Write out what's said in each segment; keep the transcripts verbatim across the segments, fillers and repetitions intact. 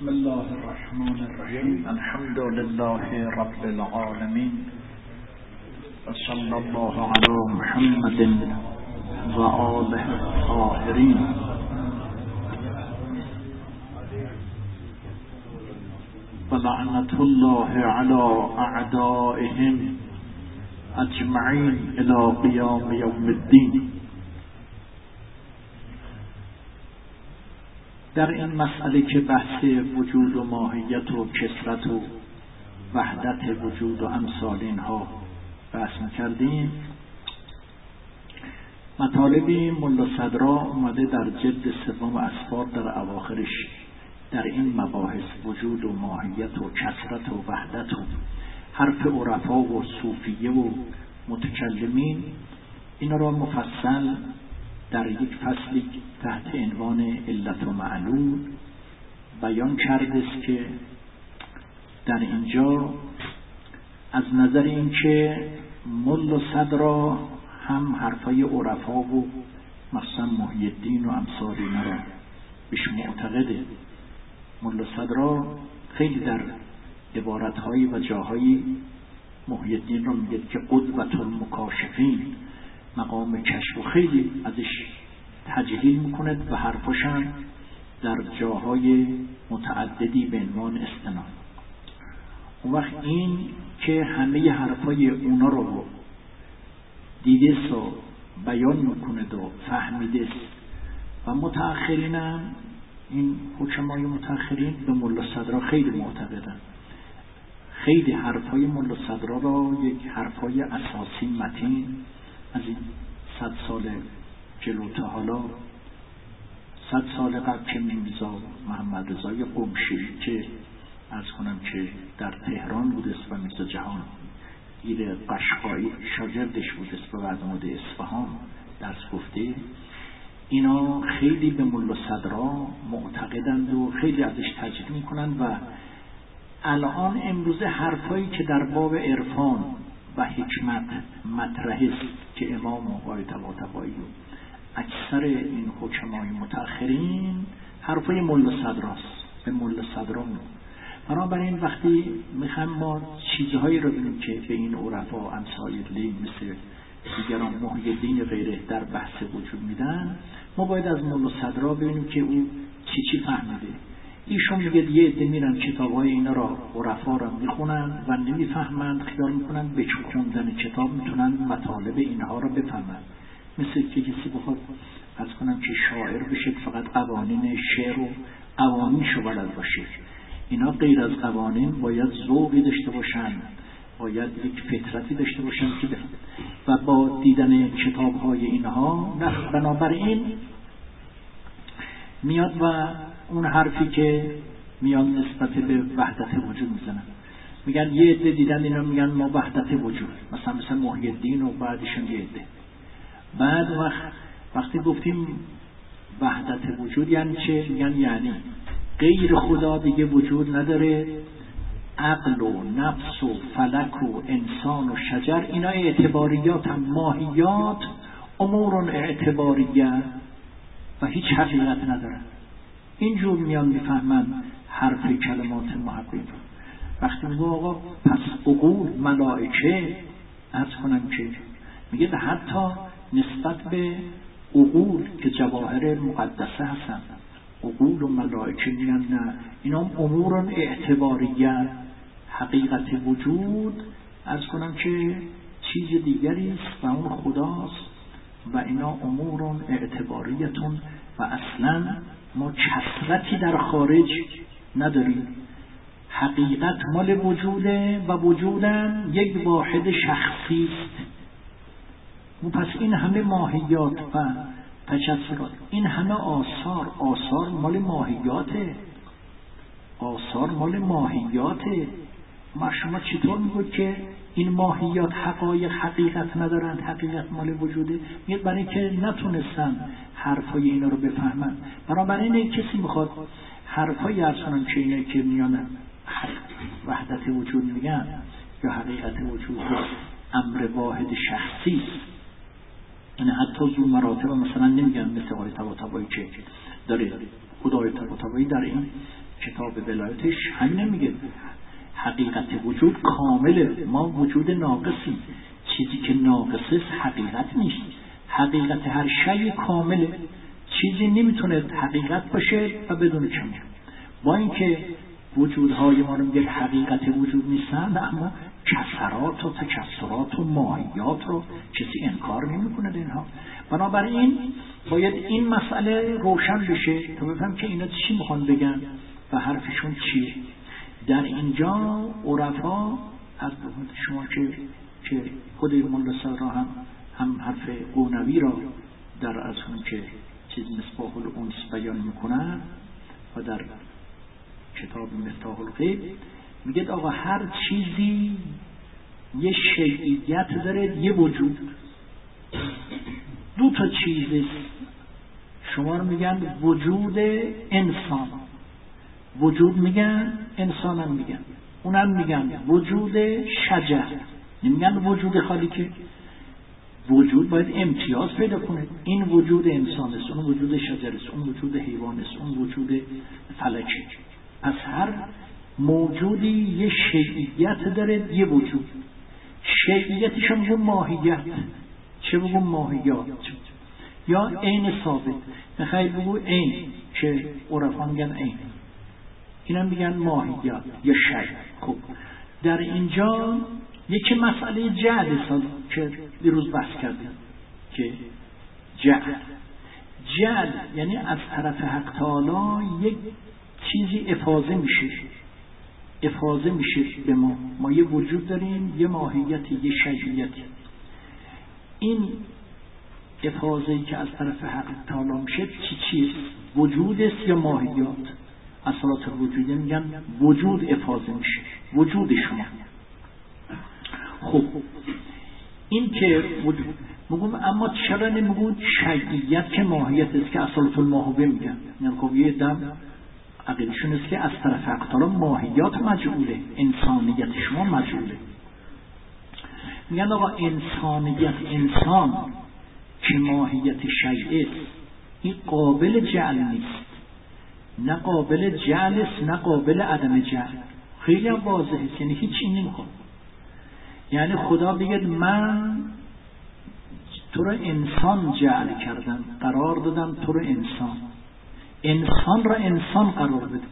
بسم الله الرحمن الرحیم. الحمد لله رب العالمین و صلی الله علی محمد و آله الطاهرین. و لعنت الله علی اعدائهم اجمعین الی قیام یوم الدین. در این مسئله که بحث وجود و ماهیت و کثرت و وحدت وجود و امثال اینها بحث می‌کردیم، مطالبی ملا صدرا اومده در جلد سوم اسفار در اواخرش در این مباحث وجود و ماهیت و کثرت و وحدت و حرف عرفا و صوفیه و متکلمین اینا را مفصل در یک فصلی تحت عنوان علت و معلول بیان کرده است که در اینجا از نظر اینکه ملا صدرا هم حرفای عرفا و مثلا محی الدین و امثال اینا را بهش معتقده، ملا صدرا خیلی در عبارت‌هایی و جاهایی محی الدین را میگه که قدوة المکاشفین، مقام کشف، و خیلی ازش تجلیل میکنه و حرفاشم در جاهای متعددی به عنوان استناد. اون وقت این که همه حرفای اونا رو دیده و بیان میکنه و فهمیده و متأخرینم این حکمای متأخرین به ملا صدرا خیلی معتقدن، خیلی حرفای ملا صدرا را یک حرفای اساسی متین از این صد سال جلوتا، حالا صد سال قبل که میرزا محمد رضای قمشی که از کنم که در تهران بوده و میرزا جهان گیر قشقایی شاگردش بوده و بعد اومده اصفهان درس گفته، اینا خیلی به ملا صدرا معتقدند و خیلی ازش تجلیل میکنن. و الان امروزه حرفایی که در باب عرفان و حکمت مطرح است که امام آقای طباطبایی و اکثر این حکمای متأخرین حرفای ملا صدراست، به ملا صدرا. بنابراین وقتی میخوایم ما چیزهایی رو ببینیم که به این عرفا امثال لی مثل دیگران محی الدین غیره در بحث وجود میدن، ما باید از ملا صدرا ببینیم که او چی چی فهمیده. ایشون میگه یه عده میرن کتابای اینا را عرفا را میخونن و نمیفهمند، خیال میکنن به خوندن کتاب میتونن مطالب اینها را بفهمند، مثل که کسی بخواد از کنم که شاعر بشه فقط قوانین شعر و قوانینشو بلد باشه. اینا غیر از قوانین باید ذوقی داشته باشن، باید یک فطرتی داشته باشن که بفهمند و با دیدن کتابهای اینها. بنابراین میاد و اون حرفی که میاد نسبت به وحدت وجود میزنن، میگن یه عده دیدن اینا میگن ما وحدت وجود، مثلا مثلا محی الدین و بعدشون یه عده. بعد وقت وقتی گفتیم وحدت وجود یعنی چه؟ میگن یعنی غیر خدا دیگه وجود نداره، عقل و نفس و فلک و انسان و شجر اینا اعتباریات هم، ماهیات امور اعتباریه و هیچ حقیقت ندارن. اینجور میان میفهمن حرف کلمات محققین. وقتی میگه آقا پس عقول ملائکه از کنم که میگه حتی نسبت به عقول که جواهر مقدسه هستن، عقول و ملائکه میگن نه، اینا امور اعتباریه، حقیقت وجود از کنم که چیز دیگری است و اون خداست و اینا امور اعتباریتون و اصلا ما کثرتی در خارج نداریم، حقیقت مال وجوده و وجودم یک واحد شخصی است. پس این همه ماهیات و تجسرات، این همه آثار، آثار مال ماهیاته، آثار مال ماهیاته. ما شما چطور میگوید که این ماهیات حقایق حقیقت ندارند، حقیقت مال وجوده؟ میگه برای که نتونستن حرفای اینا رو بفهمن. بنابراین کسی میخواد حرفای ارسانم که اینه که میان وحدت وجود میگن یا حقیقت وجود امر واحد شخصی، یعنی حتی زو مراتب مثلا نمیگن مثل آقای طباطبایی که داره خدای طباطبایی در این کتاب ولایتش همین میگه حقیقت وجود کامله، ما وجود ناقصیم، چیزی که ناقصه حقیقت نیست. حقیقت هر شی کامله، چیزی نمیتونه حقیقت باشه و بدون کمال. با اینکه وجودهای ما رو میگه حقیقت وجود نیستن، اما کسرات و تکسرات و ماهیات رو کسی انکار نمیکنه اینها. بنابراین باید این مسئله روشن بشه تا بفهم که اینا چی میخوان بگن و حرفشون چیه. در اینجا عرفا از شما که که خود ملا صدرا هم هم حرف قونوی را در از اون که چیز مصباح الانس بیان میکنن و در کتاب مفتاح الغیب میگه آقا هر چیزی یه شیعیت داره، یه وجود. دو تا چیزی شما رو میگن وجود انسان، وجود میگن، انسان هم میگن، اونم میگن وجود شجر، نمیگن وجود خالی. که وجود باید امتیاز پیدا کنه، این وجود انسان است، اون وجود شجر است، اون وجود حیوان است، اون وجود فلکی. پس هر موجودی یه شیعیت داره، یه وجود. شیعیتش هم بگو ماهیت، چه بگو ماهیات یا عین ثابت. میخوای بگو عین که عرفا میگن عین، اینم میگن ماهیت یا شی. خب در اینجا یکی مسئله جعل است که دیروز بحث کردیم که جعل جعل یعنی از طرف حق تعالی یک چیزی افاضه میشه، افاضه میشه به ما. ما یه وجود داریم، یه ماهیتی، یه شیعیتی. این افاضه‌ای که از طرف حق تعالی میشه چی چیست؟ وجود است یا ماهیات؟ اصالات وجود میگن وجود افاضه میشه، وجود شما. خب این که وجود میگم، اما چرا نمیگم شیعیت که ماهیت است که اصالت الماهوه میگن؟ یعنی خب یه دم عقیدشون است که از طرف حق تعالی ماهیات مجعوله، انسانیت شما مجعوله. میگن آقا انسانیت انسان که ماهیت شیء است، این قابل جعل نیست، نه قابل جعل است نه قابل عدم جعل. خیلی هم واضحه، یعنی هیچ این نمیخواد. یعنی خدا بگه من تو رو انسان جعل کردم، قرار دادم تو رو انسان، انسان را انسان قرار بده.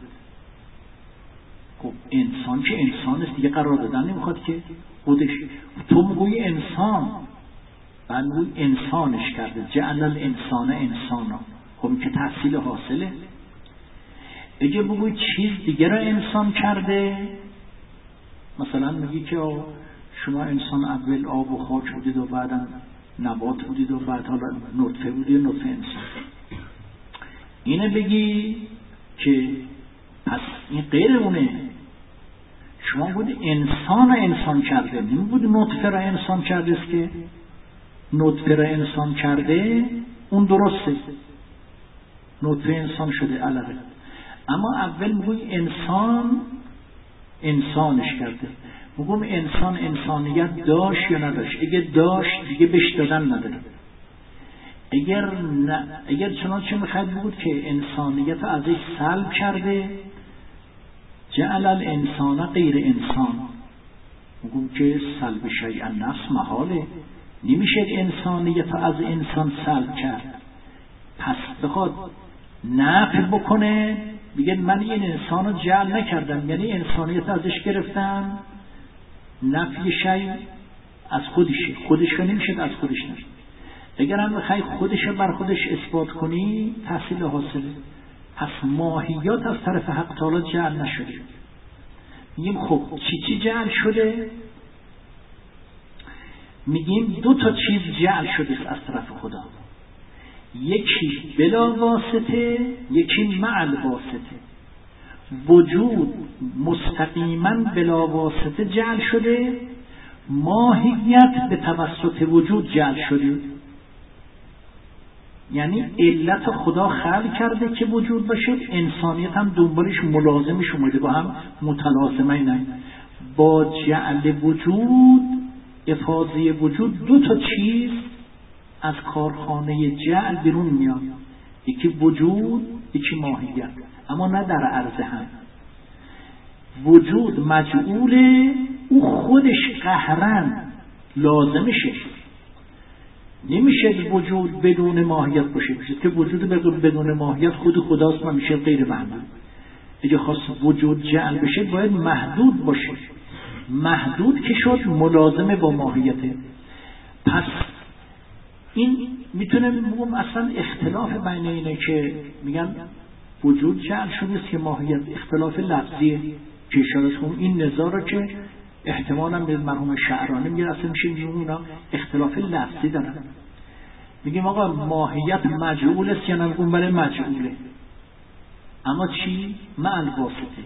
خب انسان که انسان است دیگه، قرار دادن نمیخواد که خودش. تو میگوی انسان، بعد میگوی انسانش کرده، جعل الانسان انسانا. خب که تحصیل حاصله. اگه بگوی چیز دیگه را انسان کرده، مثلا میگی که شما انسان اول آب و خاک بودید و بعدا نبات بودید و بعد حالا نطفه بودید، نطفه انسان. اینه بگی که پس این غیر اونه. شما بود انسان را انسان کرده، نمی بود نطفه را انسان کرده است که نطفه را انسان کرده اون درسته، نطفه انسان شده علقه. اما اول میگوی انسان انسانش کرده. میگم انسان انسانیت داشت یا نداشت؟ اگه داشت دیگه بهش دادن نداره. اگر نه، اگر چنانچه میخواد بود که انسانیت ازش سلب کرده، جعل الانسان غیر انسان. میگم که سلب شیء النفس محاله، نمیشه انسانیت از انسان سلب کرد. پس بخواد نفی بکنه، بگه من این انسان رو جعل نکردم، یعنی انسانیت ازش گرفتم، نفی شیء از خودشه، خودش رو نمیشه از خودش نشد. اگر هم بخوای خودش بر خودش اثبات کنی، تحصیل حاصله. پس ماهیات از طرف حق تعالی جعل نشده. میگیم خب چی چی جعل شده؟ میگیم دو تا چیز جعل شده از طرف خدا، یکی بلا واسطه، یکی مع الواسطه. وجود مستقیما بلا واسطه جعل شده، ماهیت به توسط وجود جعل شده. یعنی علت خدا خلق کرده که وجود باشه، انسانیت هم دنبالش ملازمش اومده، با هم متلازمه. نه با جعل وجود، افاضه وجود، دو تا چیز از کارخانه جعل بیرون میاد، یکی وجود، یکی ماهیت، اما نه در عرض هم. وجود مجعوله، او خودش قهرن لازمشه. نمیشه وجود بدون ماهیت باشه، میشه که وجود بدون ماهیت خود خداست و میشه غیر محدود. اگه خواست وجود جعل بشه باید محدود باشه. محدود که شد ملازمه با ماهیته. پس این میتونه بگم اصلا اختلاف بین اینه که میگن وجود جعل شده است که ماهیت، اختلاف لفظیه که اشاره کنم. این نزاع رو که احتمالاً به مرحوم شعرانی میگه اصلا میشه میگه اونا اختلاف لفظی دارن. میگیم آقا ماهیت مجعول است یا نه؟ اون برای مجعوله، اما چی؟ مع الواسطه.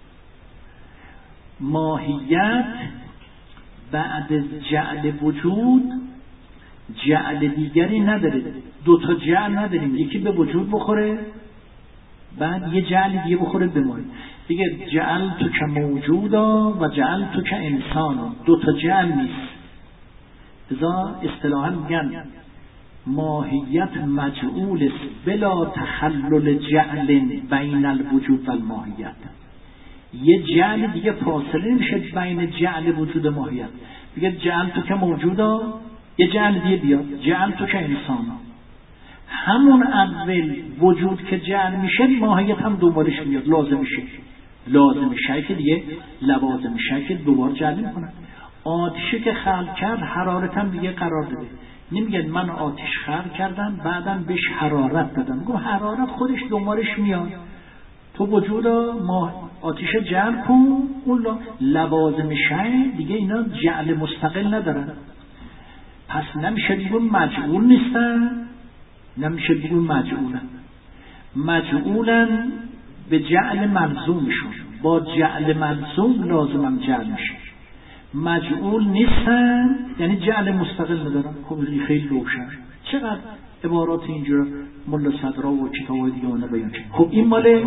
ماهیت بعد از جعل وجود جعل دیگری نداره. دو تا جعل نداریم، یکی به وجود بخوره بعد یه جعل دیگه بخوره به ما. دیگه جعل تو که موجودا و جعل تو که انسانا، دو تا جعل نیست. ازا اصطلاحاً میگن ماهیت مجعول است بلا تخلل جعل بین الوجود و الماهیت. یه جعل دیگه فاصله نمیشه بین جعل وجود و ماهیت. دیگه جعل تو که موجودا، یه جعل دیگه بیاد جعل تو که انسان. همون اول وجود که جعل میشه ماهیت هم دوبارش میاد، لازم میشه. لازم میشه که دیگه لوازم میشه که دوباره جعل میکنن. آتیشی که خلق کرد حرارت هم دیگه قرار داده. نمیگن من آتیش خلق کردم بعدم بهش حرارت دادم. میگم حرارت خودش دوبارش میاد. تو وجود ما آتیش جعل کن، اون لوازم شیء دیگه اینا جعل مستقل ندارن. پس نمیشه بگون مجعول نیستن، نمیشه بگون مجعولن. مجعولن به جعل ملزومشون، با جعل ملزوم لازمم جعل میشه. مجعول نیستن یعنی جعل مستقل ندارن. خب خیلی روشن. چقدر عبارات اینجا ملا صدرا و کتابای دیگه اون بیان کرد. خب این مال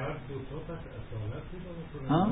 ها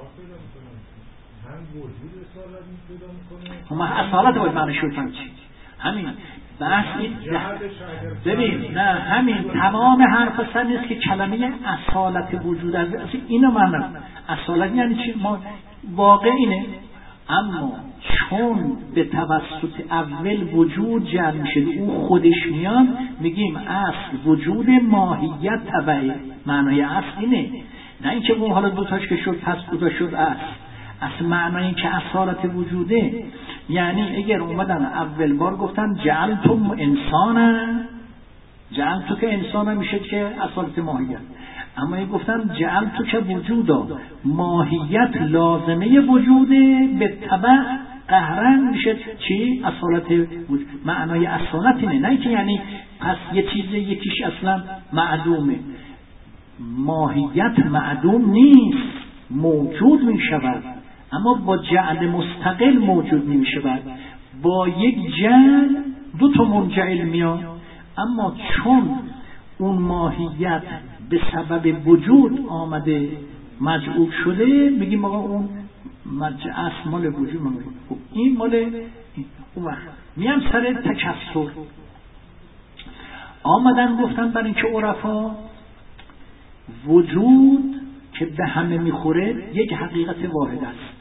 هم اصالت باید معنی شد فهم چی همین بحث این ببین نه همین تمام حرف سر نیست که کلمه اصالت وجود از اینو معنی اصالت یعنی چی؟ ما واقع اینه، اما چون به توسط اول وجود جمع میشه او خودش میاد، میگیم اصل وجود ماهیت تبعه. معنای اصل اینه، نه اینکه اون حالا دوتاش که شد پس دوتا شد اصل. اصل معنای این که اصالت وجوده، یعنی اگر اومدن اول بار گفتن جعلتم انسانا، جعلتو که انسانا میشه که اصالت ماهیت. اما این گفتن جعلتو که وجودا، ماهیت لازمه وجوده به تبع قهرن میشه چی؟ اصالت وجود. معنای اصالت اینه، نه که یعنی پس یه چیز یکیش اصلا معدومه. ماهیت معدوم نیست، موجود میشود، اما با جعل مستقل موجود نمیشود. با یک جعل دو تا منجعل میاد، اما چون اون ماهیت به سبب وجود آمده مجعول شده، میگیم آقا اون اصل مال وجود مال. خب این مال اون وقت میام سر تکسر. آمدن گفتن برای اینکه عرفا وجود که به همه میخوره یک حقیقت واحد است.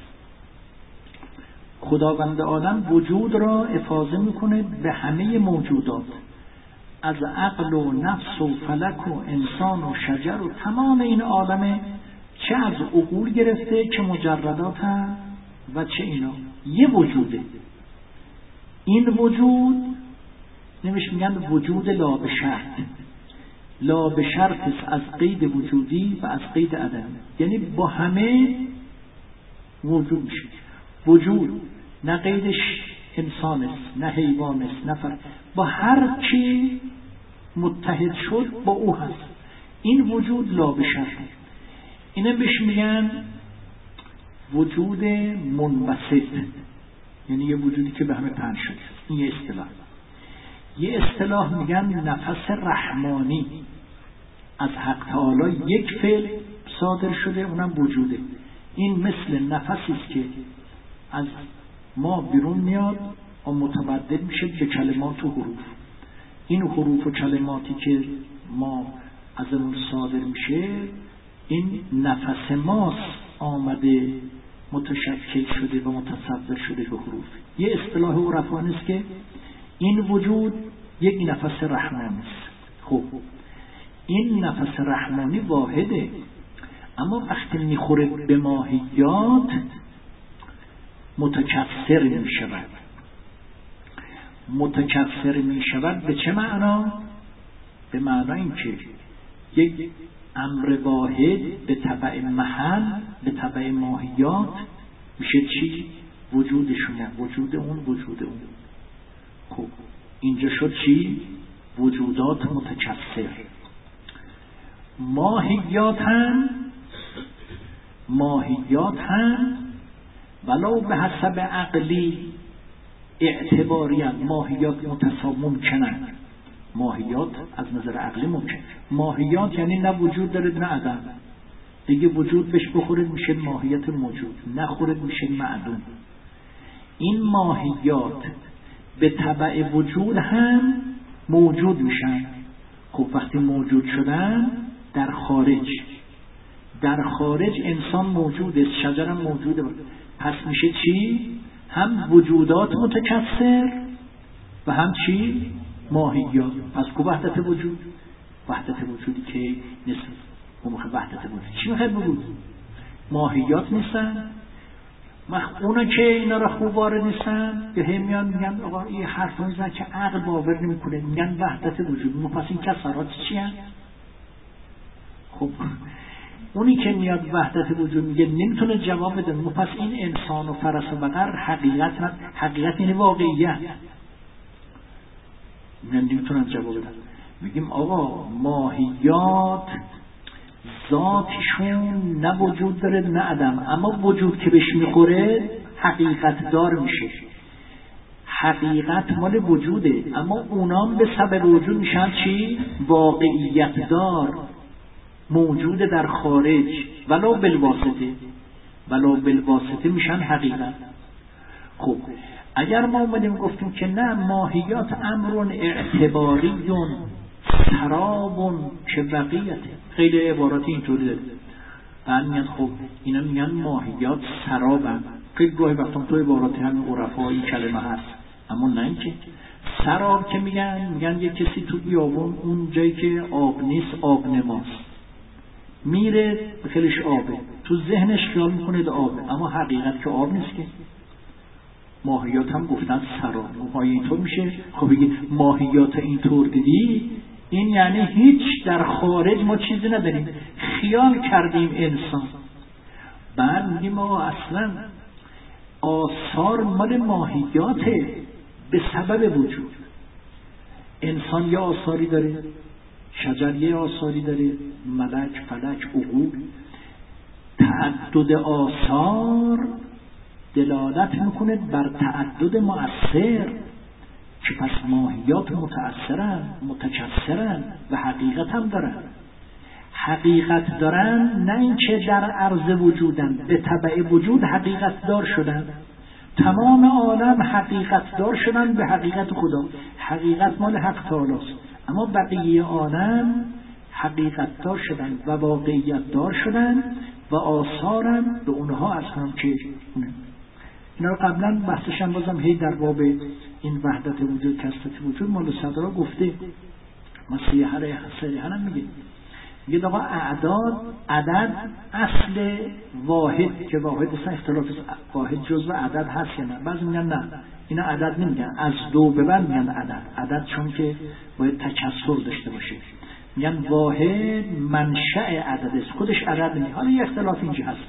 خداوند عالم وجود را افاضه میکنه به همه موجودات، از عقل و نفس و فلک و انسان و شجر و تمام این عالمه، چه از عقول گرفته که مجردات هم و چه اینا یه وجوده. این وجود نمیشه میگن وجود لا به شرط، لا به شرط از قید وجودی و از قید عدم، یعنی با همه وجود میشه. وجود نه قیدش انسان است، نه حیوان است، نه فرد، با هر چی متحد شد با او هست. این وجود لا به شرط. اینه بهش میگن وجود منبسط، یعنی یه وجودی که به همه پنج شده. این یه اصطلاح. یه اصطلاح میگن نفس رحمانی، از حق تعالی یک فعل صادر شده، اونم وجوده. این مثل نفسی است که از ما بیرون میاد و متبدل میشه به کلمات و حروف. این حروف و کلماتی که ما از اون صادر میشه این نفس ماست آمده متشکل شده و متصور شده به حروف. یه اصطلاح عرفانی است که این وجود یک نفس رحمانی است. خب این نفس رحمانی واحده، اما وقتی میخوره به ماهیات متکثر میشود. متکثر میشود به چه معنا؟ به معنا این که یک امر واحد به تبع محل، به تبع ماهیات میشه چی؟ وجود شما، وجود اون، وجود اون. خب اینجا شد چی؟ وجودات متکثر. ماهیات هم ماهیات هم ولو به حسب عقلی اعتباری هم ماهیات متساوی ممکنن. ماهیات از نظر عقلی ممکن. ماهیات یعنی نه وجود داره نه عدم. دیگه وجود بهش بخوره میشه ماهیت موجود، نخوره میشه معدوم. این ماهیات به تبع وجود هم موجود میشن. خب وقتی موجود شدن در خارج، در خارج انسان موجوده، شجرم موجوده، پس میشه چی؟ هم وجودات متکثر و هم چی؟ ماهیات. پس کو وحدت وجود؟ وحدت وجودی که نیست. اون موقع وحدت وجود چی میخواد بگو؟ ماهیات نیستن. مخ اونا که اینا را خوب وارد نیستن که هم میان میگن آقا این حرفا میزنن که عقل باور نمیکنه، میگن وحدت وجود. پس این کسرات چی هست؟ خب اونی که میاد وحدت وجود میگه نمیتونه جواب بده. پس این انسان و فرس و بقر حقیقت نه، حقیقت یعنی واقعیت. میگن نمیتونن جواب بدن. میگیم آقا ماهیات ذاتشون نه وجود داره نه عدم، اما وجود که بهش میخوره حقیقت دار میشه. حقیقت مال وجوده، اما اونام به سبب وجود میشن چی؟ واقعیت دار، موجود در خارج، ولو بالواسطه، ولو بالواسطه میشن حقیقت. خب اگر ما اومدیم گفتیم که نه ماهیات امرون اعتباریون سرابون که بقیته، خیلی عبارات اینطوری داره. بعد میگن خب اینا میگن ماهیات سرابن. خیلی گاهی وقتا تو عبارات همین عرفا این کلمه هست، اما نه اینکه سراب که میگن میگن یک کسی تو بیابون اون جایی که آب نیست آب نماست، میره خیلیش آبه، تو ذهنش خیال میکنه ده آبه، اما حقیقت که آب نیست که. ماهیات هم گفتن سراب. ماهی اینطور میشه. خب بگید ماهیات اینطور دیدی، این یعنی هیچ در خارج ما چیزی نداریم، خیال کردیم انسان. بعد میگیم ما اصلا آثار مال ماهیاته به سبب وجود. انسان یه آثاری داره، شجر یه آثاری داره، ملک، فلک، عقول. تعدد آثار دلالت میکنه بر تعدد مؤثر، که پس ماهیات متأثرن، متکثرن و حقیقت هم دارن. حقیقت دارن نه اینکه در عرض وجودن، به تبع وجود حقیقت دار شدن. تمام عالم حقیقت دار شدن به حقیقت خدا. حقیقت مال حق تعالی است، اما بقیه عالم حقیقت دار شدن و واقعیت دار شدن و آثارم به اونها از هم که اینا رو قبلا بحثش هم بازم هی در باب این وحدت وجود، کثرت وجود مال صدرا گفته. مسیحه هم میگه میگه آقا اعداد، عدد اصل واحد که واحد اصلا اختلاف واحد جزء عدد هست یا نه. بعضی میگن نه اینا عدد نمیگن، از دو به بعد میگن عدد. عدد چون که باید تکثر داشته باشه، میگن واحد منشأ عدد است، خودش عدد نیست. حالا یه اختلاف اینجا هست.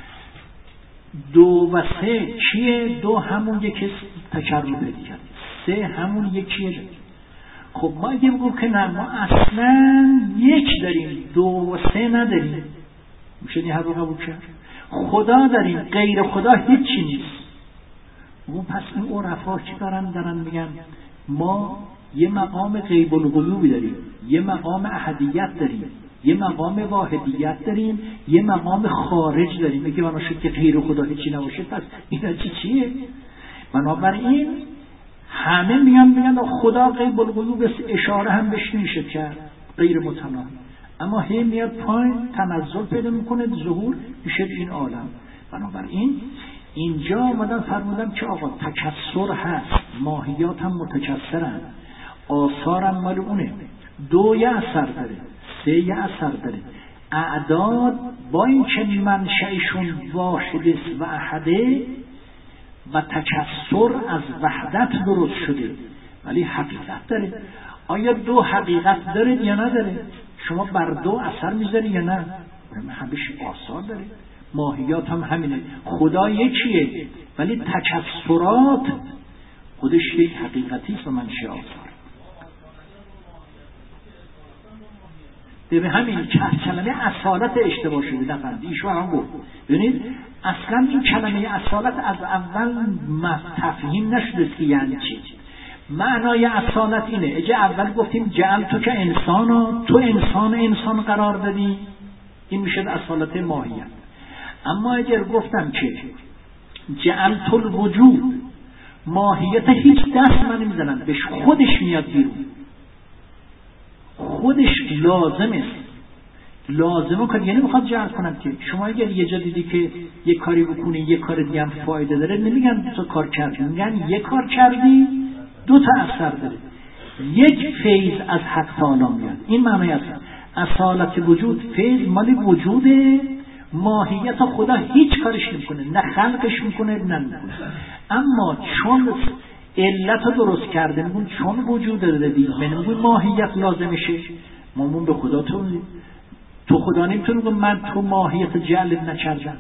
دو و سه چیه؟ دو همون یکی تکرر پیدا کرد، سه همون یکیه. خب ما اگه بگم که نه ما اصلا یک داریم دو و سه نداریم، میشه این حرف رو قبول کرد؟ خدا داریم، غیر خدا هیچی نیست. اون پس این عرفا چی دارن دارن میگن ما یه مقام غیب الغیوبی داریم، یه مقام احدیت داریم، یه مقام واحدیت داریم، یه مقام خارج داریم. میگه بنا شد که غیر خدا هیچی نباشه، پس اینا چی چیه؟ بنابراین همه میگن میگن خدا غیب الغیوب، اشاره هم بهش نمیشه کرد، غیر متناهی. اما هی میاد پایین، تنزل پیدا میکنه، ظهور میشه این عالم. بنابراین اینجا آمدن فرمودن که آقا تکثر هست، ماهیات هم متکثرن، آثار هم مال اونه، دو یه اثر داره، سه یه اثر داره. اعداد با این که منشأشون واحد است و احده و تکثر از وحدت درست شده، ولی حقیقت داره. آیا دو حقیقت داره یا نداره؟ شما بر دو اثر میذاری یا نه؟ همش آثار داره. ماهیات هم همینه، خدا یکیه ولی تکثرات خودش یک حقیقتی است و منشأ آثار. به همین کلمه اصالت اشتباه شده، نفهمید ایشون هم گفت. ببینید اصلا این کلمه اصالت از اول تفهیم نشده که یعنی چی. معنای اصالت اینه، اگه اول گفتیم جعل تو که انسانا، تو انسان انسان قرار دادی، این میشه اصالت ماهیت. اما اگر گفتم که جعل تو الوجود، ماهیت هیچ دست من نمیزنن، بهش خودش میاد بیرون، خودش لازم است، لازمه که یعنی میخواد جعل کنم که شما اگر یه جا دیدی که یه کاری بکنی یه کار دیگه هم فایده داره، نمیگن دو تا کار کردی، میگن یه کار کردی دو تا اثر داره، یک فیض از حق تعالی میاد. این معنی است اصالت وجود. فیض مال وجوده، ماهیت خدا هیچ کارش نمیکنه، نه خلقش میکنه نه میکنه. اما چون علت رو درست کرده، میگون چون وجود دادی، میگون ماهیت لازمشه، مامون به خدا تو تو خدا نمیتونه بگم من تو ماهیت جعل نکردم.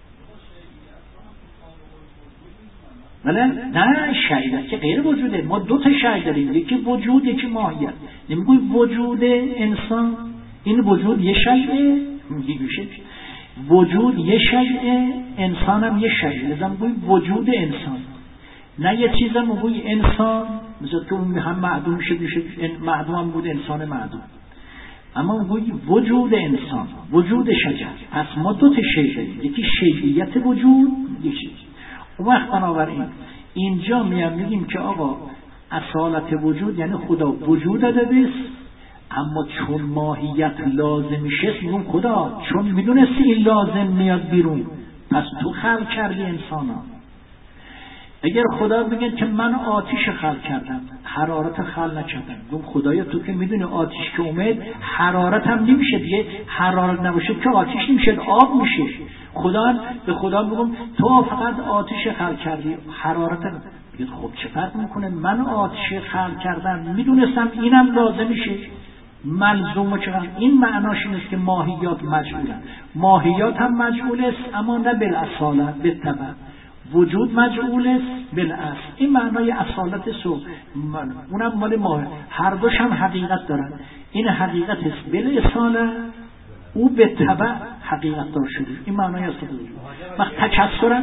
ولی نه، شیء که غیر وجوده. ما دو تا شیء داریم، یکی وجود یکی ماهیت. نمیگوی وجود انسان، این وجود یه شیء، میشه وجود یه شیء، انسان هم یه شیء. لذا میگوی وجود انسان، نه یه چیز هم میگوی انسان، مثلا که اون هم معدوم میشه، میشه معدوم هم بود انسان معدوم. اما میگوی وجود انسان، وجود شجر. پس ما دو تا شیء داریم، یکی شیعیت وجود، یکی اون وقت. بنابراین اینجا میام میگیم که آقا اصالت وجود یعنی خدا وجود داده است، اما چون ماهیت لازمیشه میگم خدا چون میدونستی این لازم میاد بیرون، پس تو خلق کردی انسانا. اگر خدا بگه که من آتیش خلق کردم، حرارت خلق نکردم، میگم خدایا تو که میدونی آتیش که اومد حرارت هم نمیشه دیگه، حرارت نباشه که آتیش نمیشه، آب میشه. خدا به خدا میگم تو فقط آتیش خلق کردی، حرارت هم. بگید خب چه فرق میکنه، من آتیش خلق کردم میدونستم اینم لازم میشه، ملزوم چقدر. این معناش این است که ماهیات مجعولن، ماهیات هم مجعول است اما نه بالاصاله، بالطبع. وجود مجعول است بالاصل. این معنای اصالت سو، اونم مال ماه، هر دوش هم حقیقت دارن. این حقیقت است بالاصاله، او به طبع حقیقت دار شده. این معنای اصالت وجود. وقت تکثرن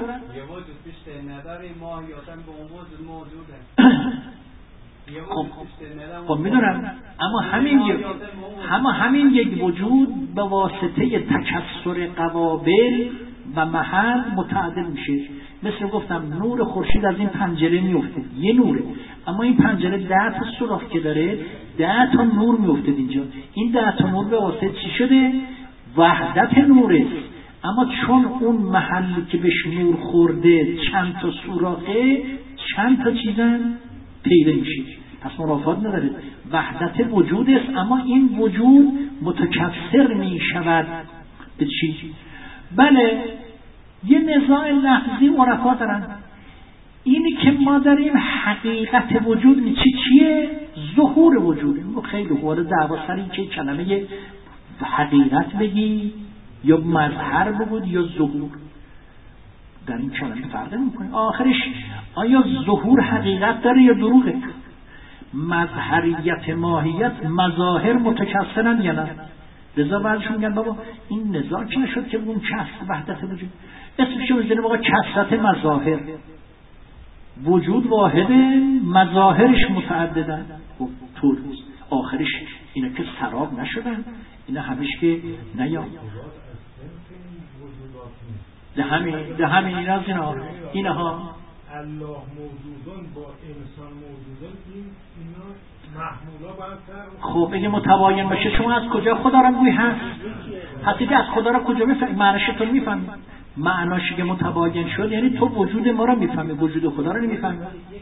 خب خب میدونم، اما همین یک اما همین یک وجود به واسطه تکثر قوابل و محل متعدد میشه. مثل گفتم نور خورشید از این پنجره میفته، یه نوره، اما این پنجره ده تا سوراخ که داره، ده تا نور میفته اینجا. این ده تا نور به واسطه چی شده؟ وحدت نور است. اما چون اون محلی که بهش نور خورده چند تا سوراخه، چند تا چیزن پیدا میشه، پس مرافات نداره. وحدت وجود است، اما این وجود متکثر میشود به چی؟ بله، یه نزاع لفظی عرفا دارن، اینی که ما داریم حقیقت وجود چی چیه؟ ظهور وجوده. خیلی وارد دعوا سر این که کلمه حقیقت بگی یا مظهر بگود یا ظهور، در این کلمه فرق میکنه. آخرش آیا ظهور حقیقت داره یا دروغه؟ مظهریت ماهیت مظاهر متکثرن یا نه؟ لذا بعضشون میگن بابا این نزاع که نشد که بگم کسر وحدت وجود، اسمشو میزنه بابا کسرت مظاهر. وجود واحده، مظاهرش متعددن. خب طور آخرش اینا که سراب نشدن، اینا همش که نیا ده همین ده همین اینا اینا اینها الله موجودان با انسان موجودان این اینا محمولا باید خب اگه متباین باشه شما از کجا خدا را گوی هست؟ پس دیگه از خدا را کجا میفهمی؟ معنیش تو میفهمی؟ معناش که متباین شد یعنی تو وجود ما را میفهمی، وجود خدا را نمیفهمی.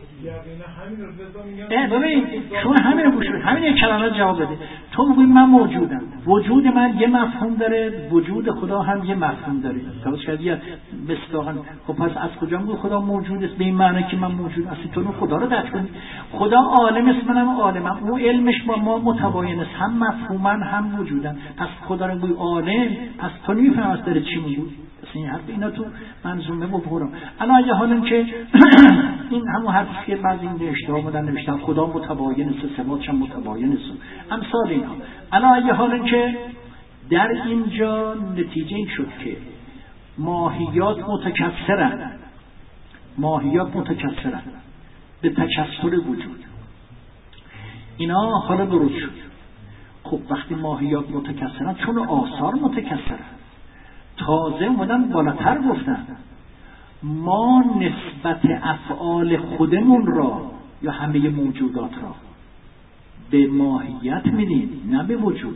اه ببین شما همین رو گوش بده، همین یک کلمه جواب بده. تو میگی من موجودم، وجود من یه مفهوم داره، وجود خدا هم یه مفهوم داره. توجه کردی؟ مستاقن. خب پس از کجا میگی خدا موجود است به این معنی که من موجود اصلا تو خدا رو درک کنی؟ خدا عالم است، منم عالمم، اون علمش با ما متباین است، هم مفهوما هم وجودن. پس خدا رو میگی عالم، پس تو نمیفهمی از داره چی میگی. این حرف اینا تو منظومه بپرم. الان یه حالا که این همون حرفی که بعضی این اشتباه بودن نوشتن خدا متباین است، صفاتش هم متباین است، امثال اینا. الان یه حالا که در اینجا نتیجه این شد که ماهیات متکثرن، ماهیات متکثرن به تکثر وجود. اینا حالا درست شد. خب وقتی ماهیات متکثرن چون آثار متکثرن، تازه اومدن بالاتر گفتن ما نسبت افعال خودمون را یا همه موجودات را به ماهیت میدیم نه به وجود.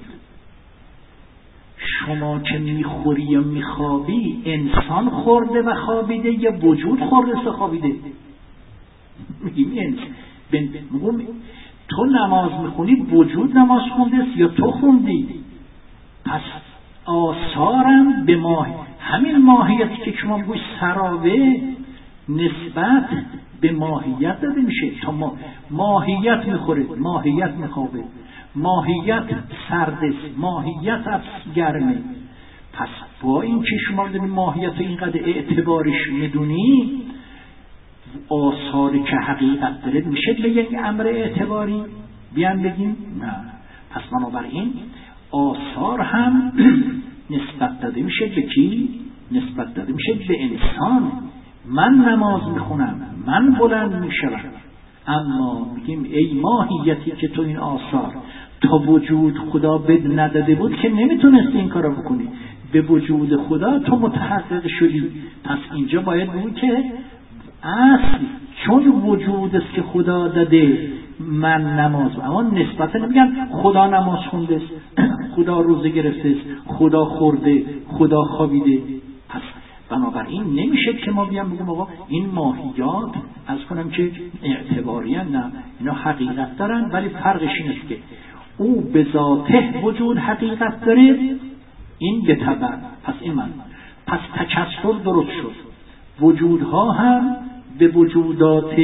شما که میخوری یا میخوابی انسان خورده و خوابیده یا وجود خورده و خوابیده؟ میگیم انسان. تو نماز میخونی وجود نماز خونده یا تو خوندی؟ پس آثارم به ماهی همین ماهیتی که شما بگوی سراوه نسبت به ماهیت داده میشه. تا ما ماهیت میخوره، ماهیت میخوابه، ماهیت سردست، ماهیت گرمه. پس با این که شما دارید ماهیت اینقدر اعتبارش میدونی، آثاری که حقیقت داره میشه به یک امر اعتباری بیان بگیم نه. پس بنابراین آثار هم نسبت داده میشه به کی؟ نسبت داده میشه به انسان. من نماز میخونم، من بلند میشم، اما میگیم ای ماهیتی که تو این آثار تا وجود خدا بد نداده بود که نمیتونستی این کارو بکنی، به وجود خدا تو متحقق شدی. پس اینجا باید بگیم که اصل چون وجود است که خدا داده من نماز، اما نسبت نمیگن خدا نماز خونده است، خدا روزه گرفته است، خدا خورده، خدا خوابیده. پس بنابراین نمیشه که ما بیام بگم آقا این ماهیات از کنم که اعتباری هم نه، اینا حقیقت دارن، ولی فرقش این است که او به ذاته وجود حقیقت داره، این به تبع. پس این من پس تکثر درست شد، وجودها هم به وجودات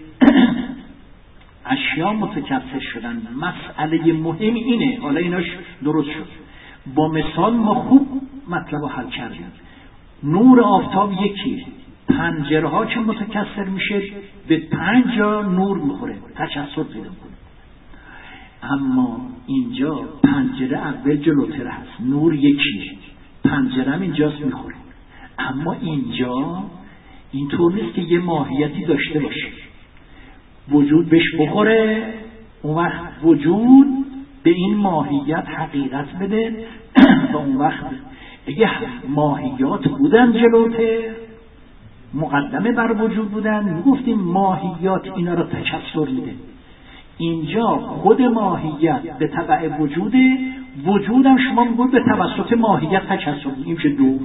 اشیا متکثر شدن. مسئله مهم اینه، حالا ایناش درست شد. با مثال ما خوب مطلب رو حل کردیم. نور آفتاب یکیه، پنجره ها که متکثر میشه به پنج جا نور میخوره، تکثر پیدا کنه. اما اینجا پنجره اول جلوتر هست، نور یکیه، پنجره هم اینجاست میخوره. اما اینجا اینطور نیست که یه ماهیتی داشته باشه وجود بهش بخوره، اون وقت وجود به این ماهیت حقیقت بده و اون وقت اگه ماهیات بودن جلوتر مقدمه بر وجود بودن، میگفتیم ماهیات اینا رو تکثر میده. اینجا خود ماهیت به تبع وجوده، وجودم شما میگوید به توسط ماهیت تکثر میده. این چه دور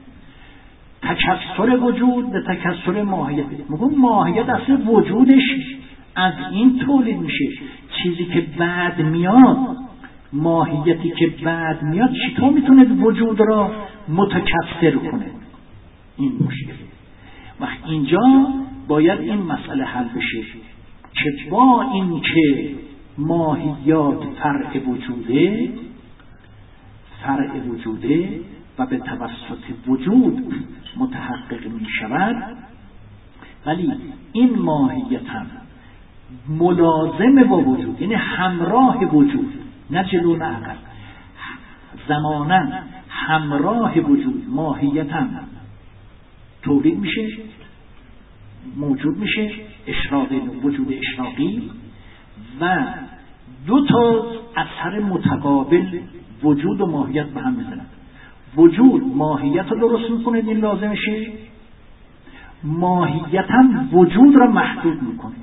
تکثر وجود به تکثر ماهیت. میگم ماهیت اصلا وجودش از این تولید میشه، چیزی که بعد میاد، ماهیتی که بعد میاد چطور میتونه وجود را متکثر کنه؟ این مشکل. وقت اینجا باید این مسئله حل بشه که با این که ماهیات فرع وجوده، فرع وجوده و به توسط وجود متحقق می شود، ولی این ماهیت هم ملازم با وجود، یعنی همراه وجود، نه جلو نه عقب، زمانا همراه وجود ماهیت هم تولید میشه، موجود میشه، اشراق وجود اشراقی، و دو تا اثر متقابل وجود و ماهیت به هم میزنن. وجود ماهیت رو درست میکنه، این لازمشه، ماهیتاً وجود را محدود میکنه.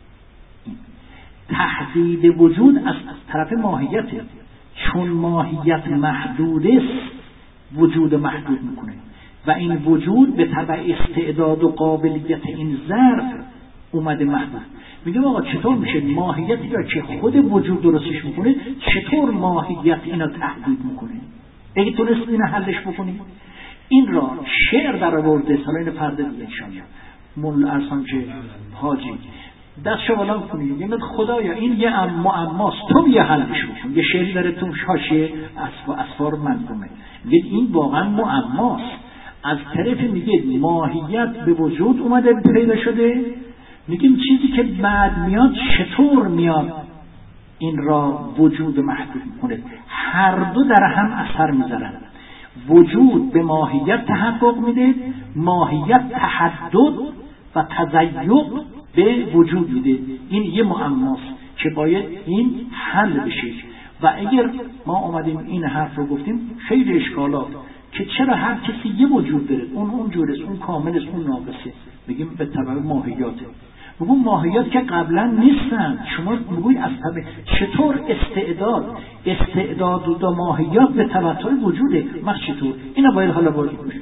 تحدید وجود از طرف ماهیته، چون ماهیت محدود است وجود محدود میکنه و این وجود به تبع استعداد و قابلیت این ظرف اومده محدود. میگم آقا چطور میشه ماهیتی را که خود وجود درستش میکنه چطور ماهیت اینا تحدید میکنه؟ اگه تونست اینو حلش بکنی. این را شعر در آورده، حالا اینو پرده دیگه انشاءالله مولا ارسان که حاجی دستشو بلند کنی میگه خدایا این یه معماست تو یه حلش بکن. یه شعری داره تو حاشیه اسفار منظومه میگه این واقعا معماست. از طرف میگه ماهیت به وجود اومده پیدا شده، میگیم چیزی که بعد میاد چطور میاد این را وجود محدود میکنه. هر دو در هم اثر میذارن. وجود به ماهیت تحقق میده، ماهیت تحدد و تضیق به وجود میده. این یه معماست که باید این حل بشه. و اگر ما اومدیم این حرف رو گفتیم خیلی اشکالات که چرا هر کسی یه وجود داره، اون اونجوره، اون کامل است، اون ناقصه، بگیم به تبع ماهیاته. بگو ماهیات که قبلا نیستن، شما بگوید از طبع چطور استعداد استعداد و ماهیات به تبع وجوده مخ چطور؟ اینا باید حالا باید بشه.